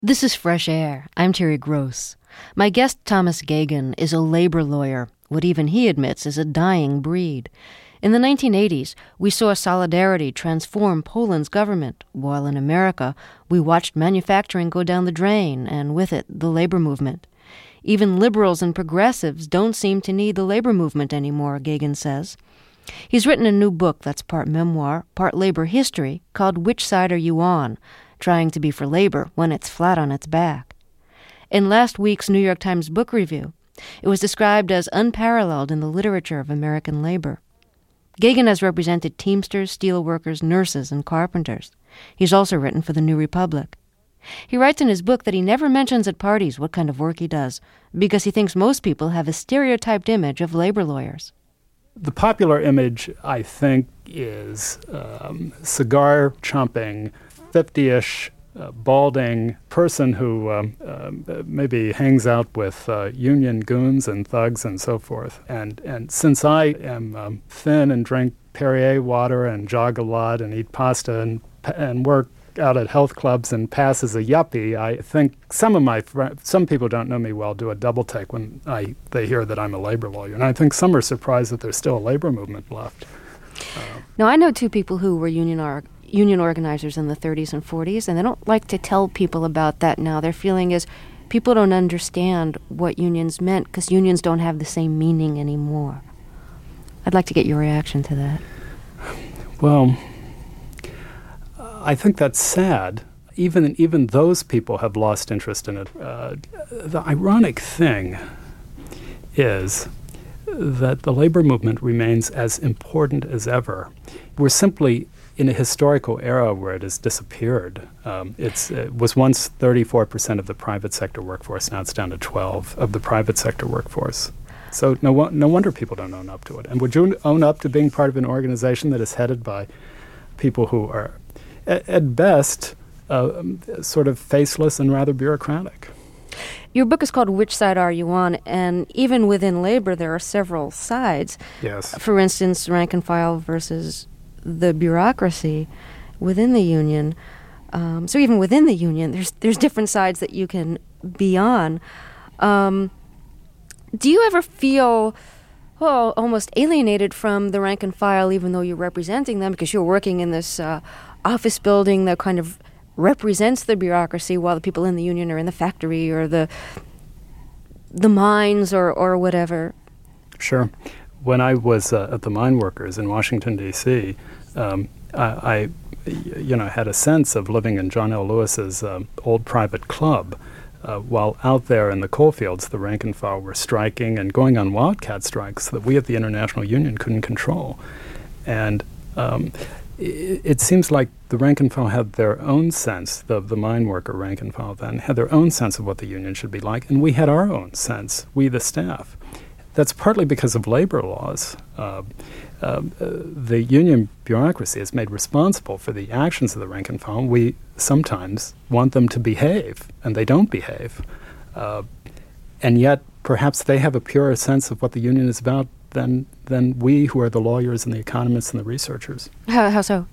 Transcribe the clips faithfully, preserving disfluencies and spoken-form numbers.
This is Fresh Air. I'm Terry Gross. My guest, Thomas Geoghegan, is a labor lawyer, what even he admits is a dying breed. In the nineteen eighties, we saw Solidarity transform Poland's government, while in America, we watched manufacturing go down the drain, and with it, the labor movement. Even liberals and progressives don't seem to need the labor movement anymore, Geoghegan says. He's written a new book that's part memoir, part labor history, called Which Side Are You On?, trying to be for labor when it's flat on its back. In last week's New York Times Book Review, it was described as unparalleled in the literature of American labor. Geoghegan has represented Teamsters, steelworkers, nurses, and carpenters. He's also written for the New Republic. He writes in his book that he never mentions at parties what kind of work he does, because he thinks most people have a stereotyped image of labor lawyers. The popular image, I think, is um, cigar-chomping, fifty-ish, uh, balding person who um, uh, maybe hangs out with uh, union goons and thugs and so forth. And and since I am um, thin and drink Perrier water and jog a lot and eat pasta and and work out at health clubs and pass as a yuppie, I think some of my fr- some people don't know me well do a double take when I they hear that I'm a labor lawyer. And I think some are surprised that there's still a labor movement left. Uh, now, I know two people who were union or- union organizers in the thirties and forties, and they don't like to tell people about that now. Their feeling is people don't understand what unions meant because unions don't have the same meaning anymore. I'd like to get your reaction to that. Well, I think that's sad. Even even those people have lost interest in it. Uh, the ironic thing is that the labor movement remains as important as ever. We're simply in a historical era where it has disappeared. Um, it's, it was once thirty-four percent of the private sector workforce. Now it's down to twelve of the private sector workforce. So no, no wonder people don't own up to it. And would you own up to being part of an organization that is headed by people who are, at, at best, uh, sort of faceless and rather bureaucratic? Your book is called Which Side Are You On? And even within labor, there are several sides. Yes. For instance, rank and file versus the bureaucracy within the union. Um, so even within the union, there's there's different sides that you can be on. Um, do you ever feel, well, almost alienated from the rank and file, even though you're representing them, because you're working in this uh, office building that kind of represents the bureaucracy, while the people in the union are in the factory or the the mines or, or whatever? Sure. When I was uh, at the mine workers in Washington, D C, um, I, I, you know, had a sense of living in John L. Lewis's um, old private club. Uh, while out there in the coal fields, the rank and file were striking and going on wildcat strikes that we at the International Union couldn't control. And um, it, it seems like the rank and file had their own sense, the, the mine worker rank and file then, had their own sense of what the union should be like, and we had our own sense, we the staff. That's partly because of labor laws. Uh, uh, the union bureaucracy is made responsible for the actions of the rank and file. We sometimes want them to behave, and they don't behave. Uh, and yet, perhaps they have a purer sense of what the union is about than than we, who are the lawyers and the economists and the researchers. How, how so?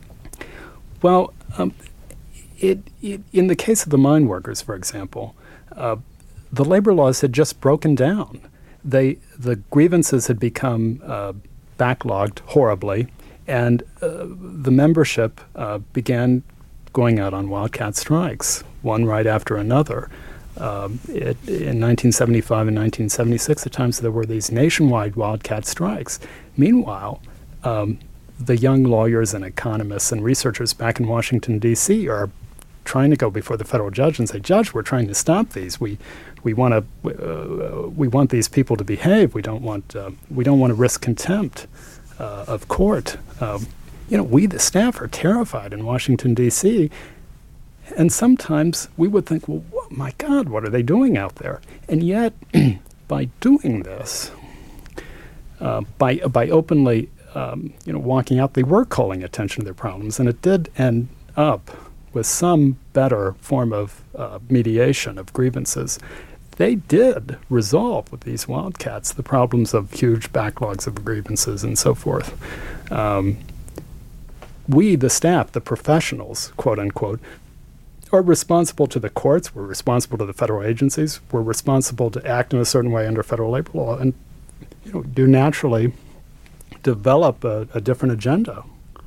Well, um, it, it, in the case of the mine workers, for example, uh, the labor laws had just broken down. They, the grievances had become uh, backlogged horribly, and uh, the membership uh, began going out on wildcat strikes, one right after another. Um, it, in nineteen seventy-five and nineteen seventy-six, at times there were these nationwide wildcat strikes. Meanwhile, um, the young lawyers and economists and researchers back in Washington, D C are trying to go before the federal judge and say, Judge, we're trying to stop these. We we want to uh, we want these people to behave. We don't want uh, we don't want to risk contempt uh, of court. Um, you know, we the staff are terrified in Washington, D C, and sometimes we would think, well, wh- my God, what are they doing out there? And yet, by doing this, uh, by by openly um, you know walking out, they were calling attention to their problems, and it did end up with some better form of uh, mediation of grievances. They did resolve with these wildcats the problems of huge backlogs of grievances and so forth. Um, we, the staff, the professionals, quote unquote, are responsible to the courts, we're responsible to the federal agencies, we're responsible to act in a certain way under federal labor law, and you know, do naturally develop a, a different agenda.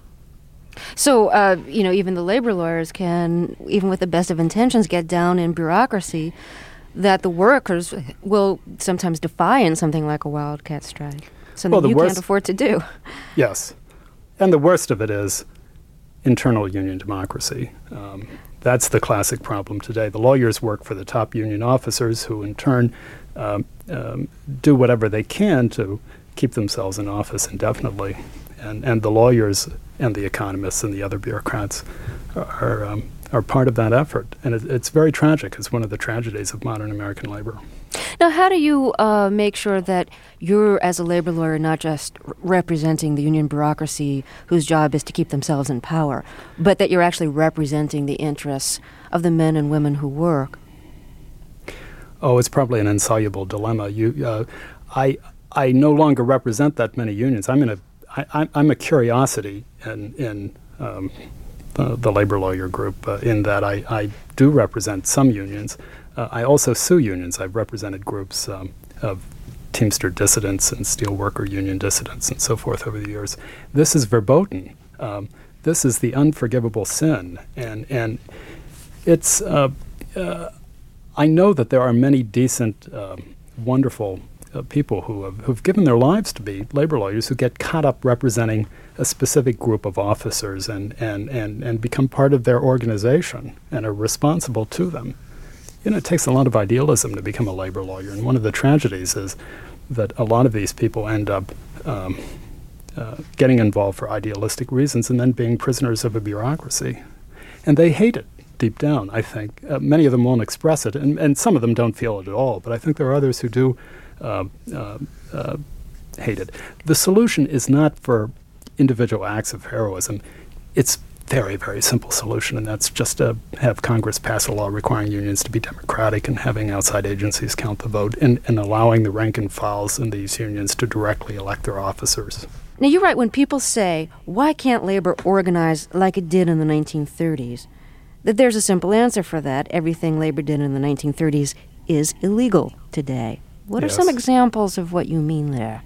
So, uh, you know, even the labor lawyers can, even with the best of intentions, get down in bureaucracy that the workers will sometimes defy in something like a wildcat strike. Something well, the you worst, can't afford to do. Yes. And the worst of it is internal union democracy. Um, that's the classic problem today. The lawyers work for the top union officers who in turn um, um, do whatever they can to keep themselves in office indefinitely. And, and the lawyers and the economists and the other bureaucrats are, um, are part of that effort. And it, it's very tragic. It's one of the tragedies of modern American labor. Now, how do you uh, make sure that you're, as a labor lawyer, not just r- representing the union bureaucracy whose job is to keep themselves in power, but that you're actually representing the interests of the men and women who work? Oh, it's probably an insoluble dilemma. You, uh, I, I no longer represent that many unions. I'm in a, I, I'm a curiosity in in um, the, the labor lawyer group uh, in that I, I do represent some unions. Uh, I also sue unions. I've represented groups um, of Teamster dissidents and steelworker union dissidents and so forth over the years. This is verboten. Um, this is the unforgivable sin, and and it's. Uh, uh, I know that there are many decent, um, wonderful uh, people who have who've given their lives to be labor lawyers who get caught up representing a specific group of officers and and and and become part of their organization and are responsible to them. You know, it takes a lot of idealism to become a labor lawyer, and one of the tragedies is that a lot of these people end up um, uh, getting involved for idealistic reasons and then being prisoners of a bureaucracy. And they hate it deep down, I think. Uh, many of them won't express it, and, and some of them don't feel it at all, but I think there are others who do uh, uh, uh, hate it. The solution is not for individual acts of heroism. It's very, very simple solution, and that's just to have Congress pass a law requiring unions to be democratic and having outside agencies count the vote and, and allowing the rank and files in these unions to directly elect their officers. Now, you're right. When people say, why can't labor organize like it did in the nineteen thirties, that there's a simple answer for that. Everything labor did in the nineteen thirties is illegal today. What Yes. are some examples of what you mean there?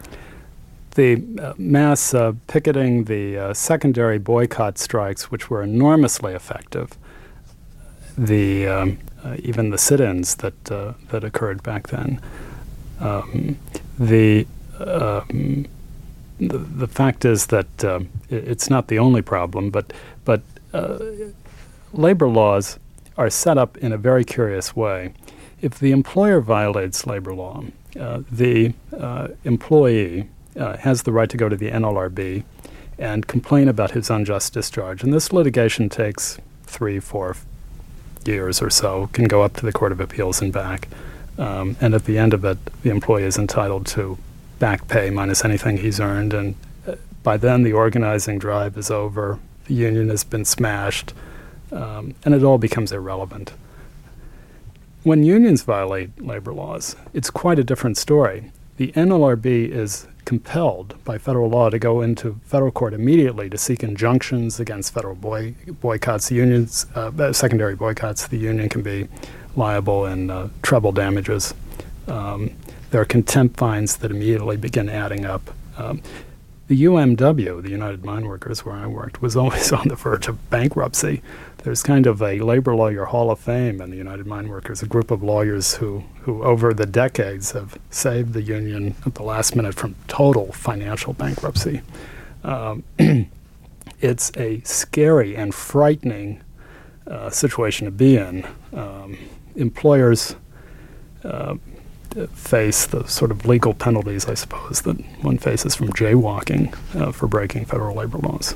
The uh, mass uh, picketing, the uh, secondary boycott strikes, which were enormously effective, the um, uh, even the sit-ins that uh, that occurred back then. Um, the, um, the the fact is that uh, it, it's not the only problem, but but uh, labor laws are set up in a very curious way. If the employer violates labor law, uh, the uh, employee Uh, has the right to go to the N L R B and complain about his unjust discharge. And this litigation takes three, four f- years or so, can go up to the Court of Appeals and back. Um, and at the end of it, the employee is entitled to back pay minus anything he's earned. And uh, by then, the organizing drive is over. The union has been smashed. Um, and it all becomes irrelevant. When unions violate labor laws, it's quite a different story. The N L R B is compelled by federal law to go into federal court immediately to seek injunctions against federal boy, boycotts. Unions, uh, secondary boycotts, the union can be liable in uh, treble damages. Um, there are contempt fines that immediately begin adding up. Um, the U M W, the United Mine Workers, where I worked, was always on the verge of bankruptcy. There's kind of a labor lawyer hall of fame in the United Mine Workers, a group of lawyers who, who over the decades have saved the union at the last minute from total financial bankruptcy. Um, it's a scary and frightening uh, situation to be in. Um, employers uh, face the sort of legal penalties, I suppose, that one faces from jaywalking uh, for breaking federal labor laws.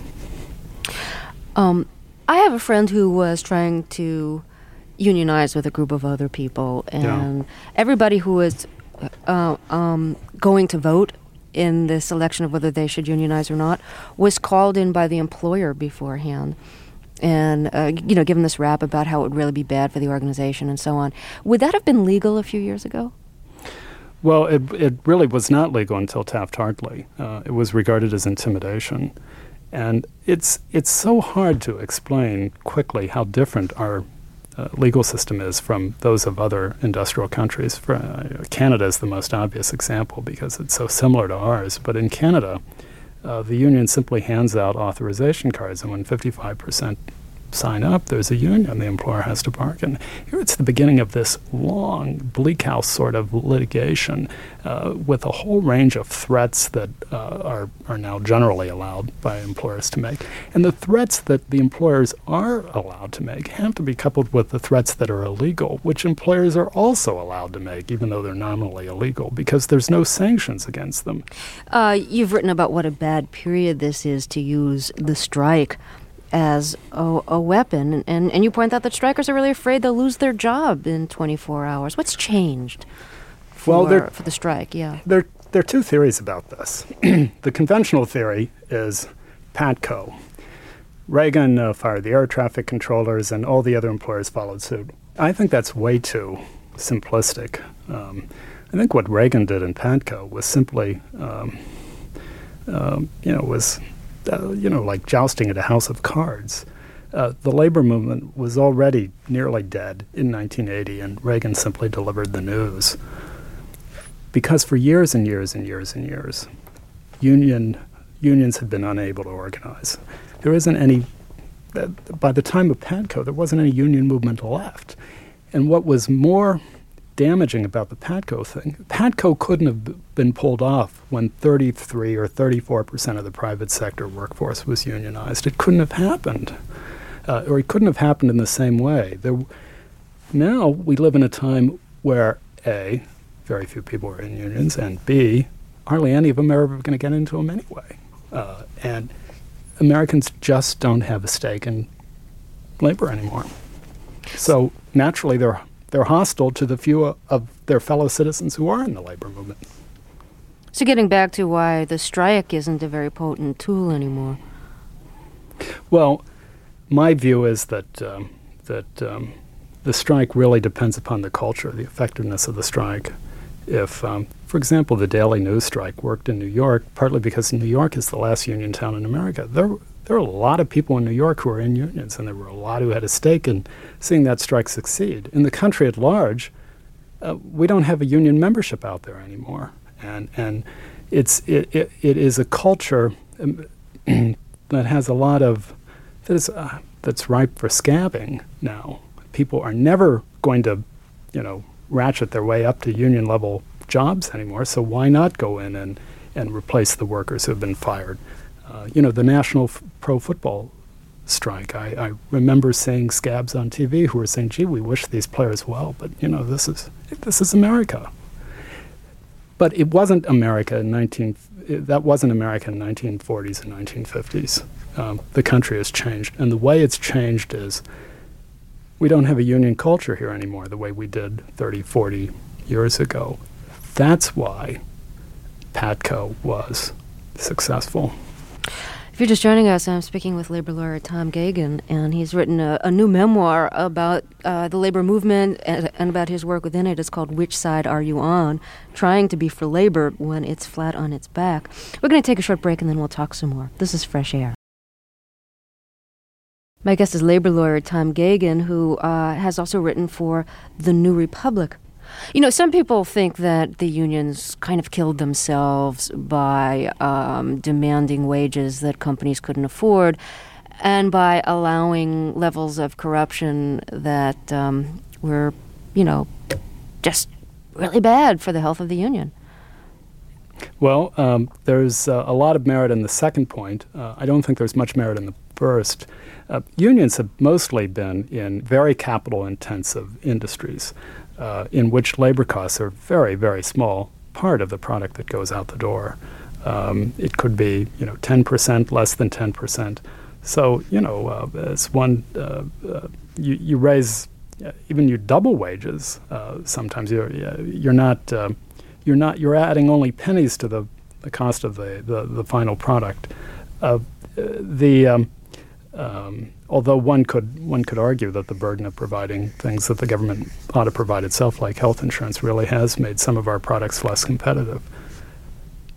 Um, I have a friend who was trying to unionize with a group of other people, and Yeah. everybody who was uh, um, going to vote in this election of whether they should unionize or not was called in by the employer beforehand and, uh, you know, given this rap about how it would really be bad for the organization and so on. Would that have been legal a few years ago? Well, it, it really was not legal until Taft-Hartley. Uh, it was regarded as intimidation. And it's it's so hard to explain quickly how different our uh, legal system is from those of other industrial countries. For, uh, Canada is the most obvious example because it's so similar to ours. But in Canada, uh, the union simply hands out authorization cards, and when fifty-five percent sign up, there's a union. The employer has to bargain. Here it's the beginning of this long, bleak house sort of litigation uh, with a whole range of threats that uh, are, are now generally allowed by employers to make. And the threats that the employers are allowed to make have to be coupled with the threats that are illegal, which employers are also allowed to make, even though they're nominally illegal, because there's no sanctions against them. Uh, you've written about what a bad period this is to use the strike as a, a weapon, and, and you point out that strikers are really afraid they'll lose their job in twenty-four hours. What's changed for, well, for the strike? Yeah, there, there are two theories about this. The conventional theory is PATCO. Reagan uh, fired the air traffic controllers, and all the other employers followed suit. I think that's way too simplistic. Um, I think what Reagan did in PATCO was simply, um, um, you know, was... Uh, you know, like jousting at a house of cards. Uh, the labor movement was already nearly dead in nineteen eighty, and Reagan simply delivered the news. Because for years and years and years and years, union unions had been unable to organize. There isn't any, uh, by the time of PATCO, there wasn't any union movement left. And what was more damaging about the PATCO thing, PATCO couldn't have b- been pulled off when thirty-three or thirty-four percent of the private sector workforce was unionized. It couldn't have happened, uh, or it couldn't have happened in the same way. There, now we live in a time where A, very few people are in unions, and B, hardly any of them are ever going to get into them anyway. Uh, and Americans just don't have a stake in labor anymore. So naturally they're They're hostile to the few of their fellow citizens who are in the labor movement. So getting back to why the strike isn't a very potent tool anymore. Well, my view is that um, that um, the strike really depends upon the culture, the effectiveness of the strike. If, um, for example, the Daily News strike worked in New York, partly because New York is the last union town in America, there There are a lot of people in New York who are in unions, and there were a lot who had a stake in seeing that strike succeed. In the country at large, uh, we don't have a union membership out there anymore, and and it's it it, it is a culture um, that has a lot of that is uh, that's ripe for scabbing now. People are never going to, you know, ratchet their way up to union level jobs anymore. So why not go in and and replace the workers who have been fired? Uh, you know, the National f- Pro Football strike, I, I remember seeing scabs on T V who were saying, gee, we wish these players well, but, you know, this is this is America. But it wasn't America in nineteen it, that wasn't America in nineteen forties and nineteen fifties. Um, the country has changed, and the way it's changed is we don't have a union culture here anymore the way we did thirty, forty years ago. That's why PATCO was successful. If you're just joining us, I'm speaking with labor lawyer Tom Geoghegan, and he's written a, a new memoir about uh, the labor movement and, and about his work within it. It's called Which Side Are You On? Trying to be for labor when it's flat on its back. We're going to take a short break, and then we'll talk some more. This is Fresh Air. My guest is labor lawyer Tom Geoghegan, who uh, has also written for The New Republic. You know, some people think that the unions kind of killed themselves by um, demanding wages that companies couldn't afford and by allowing levels of corruption that um, were, you know, just really bad for the health of the union. Well, um, there's uh, a lot of merit in the second point. Uh, I don't think there's much merit in the first. Uh, unions have mostly been in very capital-intensive industries. Uh, in which labor costs are a very, very small part of the product that goes out the door. Um, it could be, you know, ten percent, less than ten percent. So, you know, uh, as one, uh, uh, you, you raise, uh, even you double wages. Uh, sometimes you're you're not uh, you're not you're adding only pennies to the, the cost of the the, the final product. Uh, the um, um, although one could one could argue that the burden of providing things that the government ought to provide itself, like health insurance, really has made some of our products less competitive.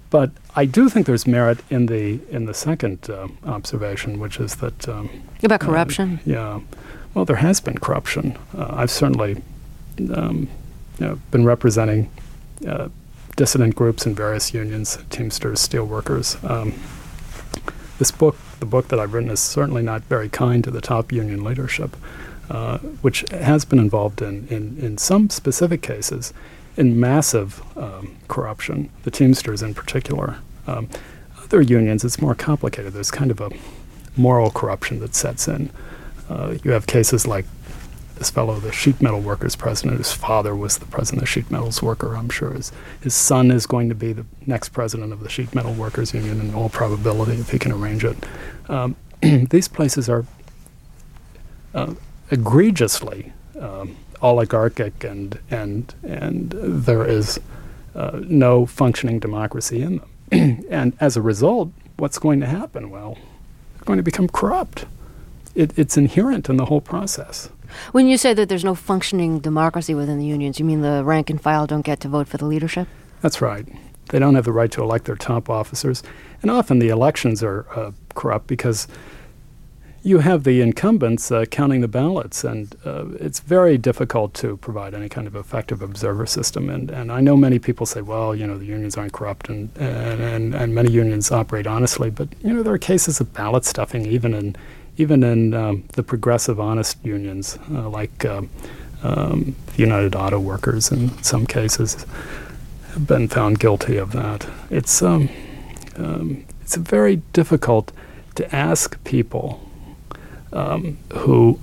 but I do think there's merit in the in the second uh, observation, which is that um, about corruption. Uh, yeah, well, there has been corruption. Uh, I've certainly um, you know, been representing uh, dissident groups in various unions, Teamsters, Steelworkers. Um, this book, the book that I've written, is certainly not very kind to the top union leadership, uh, which has been involved in, in, in some specific cases in massive um, corruption, the Teamsters in particular. Um, other unions, it's more complicated. There's kind of a moral corruption that sets in. Uh, you have cases like this fellow, the sheet metal workers president, whose father was the president of sheet metals worker. I'm sure his, his son is going to be the next president of the sheet metal workers union in all probability, if he can arrange it. Um, these places are uh, egregiously um, oligarchic, and and and there is uh, no functioning democracy in them. And as a result, what's going to happen? Well, they're going to become corrupt. It, it's inherent in the whole process. When you say that there's no functioning democracy within the unions, you mean the rank and file don't get to vote for the leadership? That's right. They don't have the right to elect their top officers. And often the elections are uh, corrupt because you have the incumbents uh, counting the ballots, and uh, it's very difficult to provide any kind of effective observer system. And, and I know many people say, well, you know, the unions aren't corrupt, and, and, and, and many unions operate honestly. But, you know, there are cases of ballot stuffing even in even in um, the progressive, honest unions, uh, like um, um, the United Auto Workers in some cases have been found guilty of that. It's, um, um, it's very difficult to ask people um, who,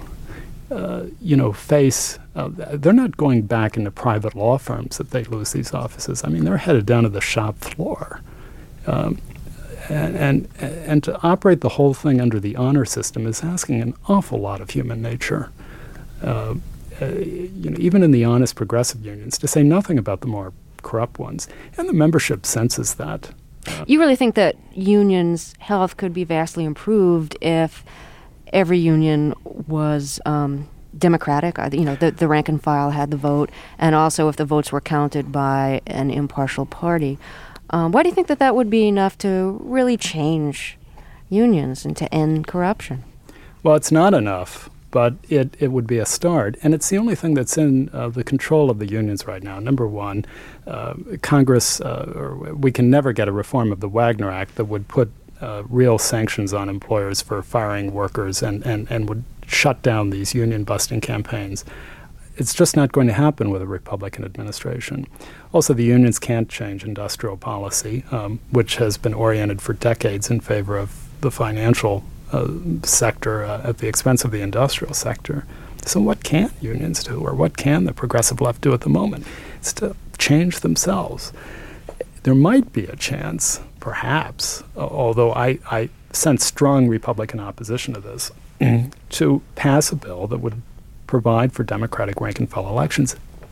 uh, you know, face, uh, they're not going back into private law firms if they lose these offices. I mean, they're headed down to the shop floor. Um, And, and and to operate the whole thing under the honor system is asking an awful lot of human nature. Uh, uh, you know, even in the honest progressive unions, to say nothing about the more corrupt ones, and the membership senses that. Uh, you really think that unions' health could be vastly improved if every union was um, democratic? You know, the, the rank and file had the vote, and also if the votes were counted by an impartial party. Um, why do you think that that would be enough to really change unions and to end corruption? Well, it's not enough, but it, it would be a start. And it's the only thing that's in uh, the control of the unions right now. Number one, uh, Congress, uh, or we can never get a reform of the Wagner Act that would put uh, real sanctions on employers for firing workers and, and, and would shut down these union-busting campaigns. It's just not going to happen with a Republican administration. Also, the unions can't change industrial policy, um, which has been oriented for decades in favor of the financial uh, sector uh, at the expense of the industrial sector. So what can unions do, or what can the progressive left do at the moment? It's to change themselves. There might be a chance, perhaps, uh, although I, I sense strong Republican opposition to this, to pass a bill that would provide for democratic rank-and-file elections,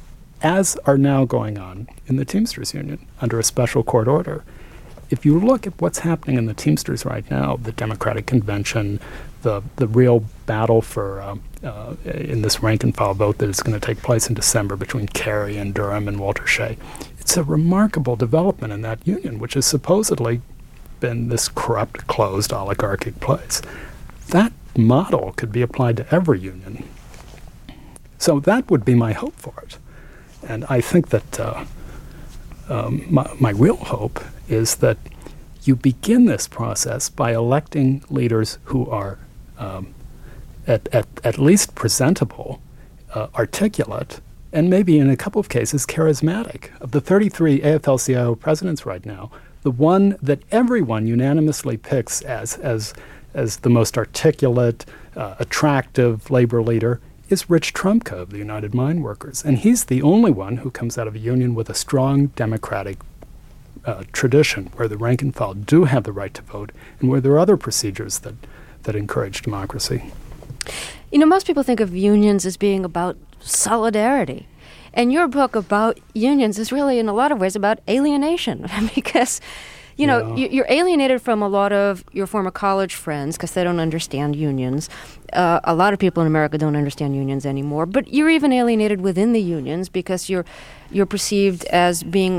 as are now going on in the Teamsters Union under a special court order. If you look at what's happening in the Teamsters right now, the Democratic Convention, the the real battle for uh, uh, in this rank-and-file vote that is going to take place in December between Kerry and Durham and Walter Shea, it's a remarkable development in that union, which has supposedly been this corrupt, closed, oligarchic place. That model could be applied to every union. So that would be my hope for it. And I think that uh, um, my, my real hope is that you begin this process by electing leaders who are um, at, at, at least presentable, uh, articulate, and maybe in a couple of cases charismatic. Of the thirty-three A F L C I O presidents right now, the one that everyone unanimously picks as, as, as the most articulate, uh, attractive labor leader is Rich Trumka of the United Mine Workers. And he's the only one who comes out of a union with a strong democratic uh, tradition where the rank and file do have the right to vote and where there are other procedures that, that encourage democracy. You know, most people think of unions as being about solidarity. And your book about unions is really, in a lot of ways, about alienation because You know, yeah. you're alienated from a lot of your former college friends because they don't understand unions. Uh, a lot of people in America don't understand unions anymore. But you're even alienated within the unions because you're you're perceived as being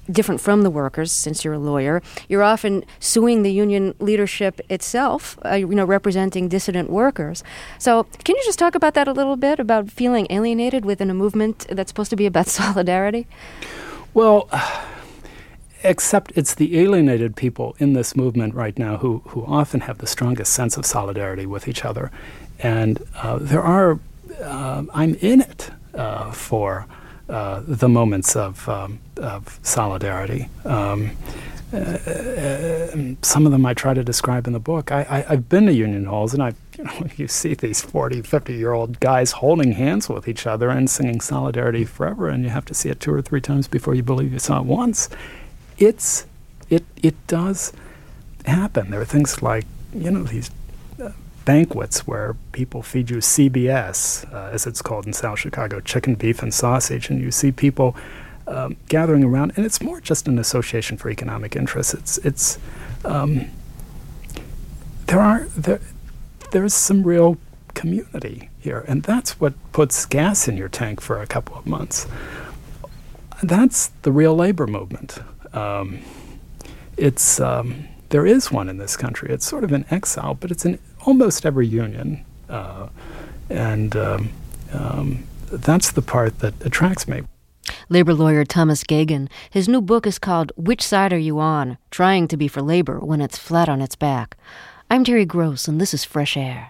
different from the workers, since you're a lawyer. You're often suing the union leadership itself, uh, you know, representing dissident workers. So can you just talk about that a little bit, about feeling alienated within a movement that's supposed to be about solidarity? Well, except it's the alienated people in this movement right now who, who often have the strongest sense of solidarity with each other. And uh, there are, uh, I'm in it uh, for uh, the moments of, um, of solidarity. Um, uh, some of them I try to describe in the book. I, I, I've been to union halls, and I, you know, you see these forty, fifty-year-old guys holding hands with each other and singing Solidarity Forever, and you have to see it two or three times before you believe you saw it once. It's it it does happen. There are things like, you know, these uh, banquets where people feed you C B S, uh, as it's called in South Chicago, chicken, beef, and sausage, and you see people um, gathering around, and it's more just an association for economic interests. It's it's um, there are there there's some real community here, and that's what puts gas in your tank for a couple of months. That's the real labor movement. Um, it's um, there is one in this country. It's sort of in exile, but it's in almost every union, uh, and um, um, that's the part that attracts me. Labor lawyer Thomas Geoghegan. His new book is called "Which Side Are You On? Trying to Be for Labor When It's Flat on Its Back." I'm Terry Gross, and this is Fresh Air.